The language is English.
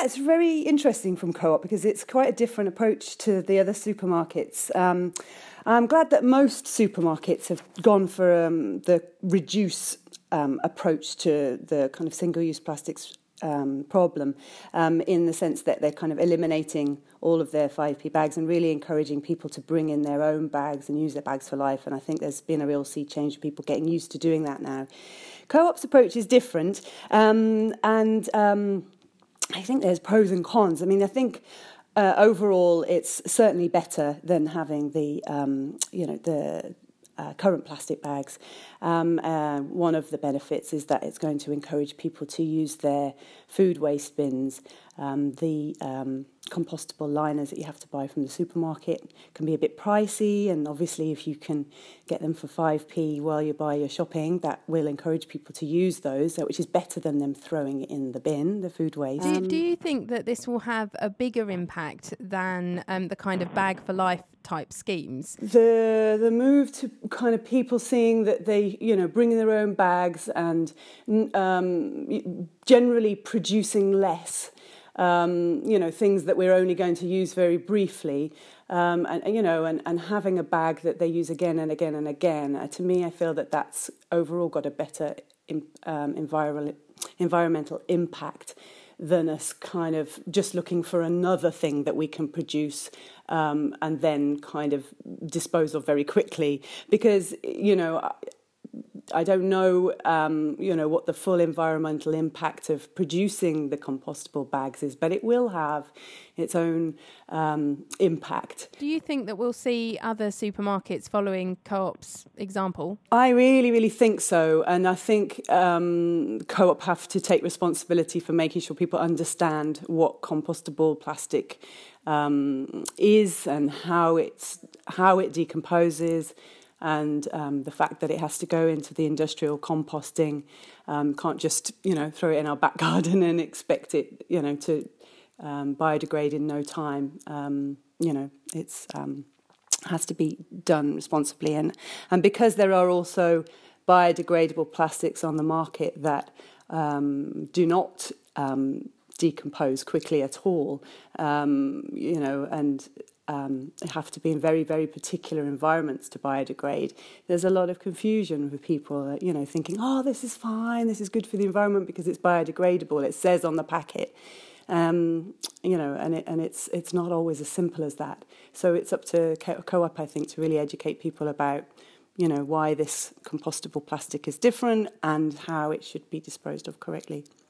Yeah, it's very interesting from Co-op because it's quite a different approach to the other supermarkets. I'm glad that most supermarkets have gone for the reduce approach to the kind of single-use plastics problem, in the sense that they're kind of eliminating all of their 5p bags and really encouraging people to bring in their own bags and use their bags for life. And I think there's been a real sea change of people getting used to doing that now. Co-op's approach is different, and I think there's pros and cons. I mean, I think overall it's certainly better than having the current plastic bags. One of the benefits is that it's going to encourage people to use their food waste bins. The compostable liners that you have to buy from the supermarket can be a bit pricey, and obviously if you can get them for 5p while you buy your shopping, that will encourage people to use those, which is better than them throwing it in the bin, the food waste. Do you think that this will have a bigger impact than the kind of bag for life type schemes? The move to kind of people seeing that they, bring their own bags and generally producing less, things that we're only going to use very briefly, and having a bag that they use again and again and again. To me, I feel that that's overall got a better environmental impact than us kind of just looking for another thing that we can produce and then kind of dispose of very quickly. Because, I don't know, what the full environmental impact of producing the compostable bags is, but it will have its own impact. Do you think that we'll see other supermarkets following Co-op's example? I really, really think so. And I think Co-op have to take responsibility for making sure people understand what compostable plastic is and how it decomposes. And the fact that it has to go into the industrial composting, can't just, throw it in our back garden and expect it, to biodegrade in no time. It's has to be done responsibly. And because there are also biodegradable plastics on the market that do not decompose quickly at all, have to be in very, very particular environments to biodegrade. There's a lot of confusion with people, thinking, oh, this is fine, this is good for the environment because it's biodegradable. It says on the packet, and it's not always as simple as that. So it's up to Co-op, I think, to really educate people about, why this compostable plastic is different and how it should be disposed of correctly.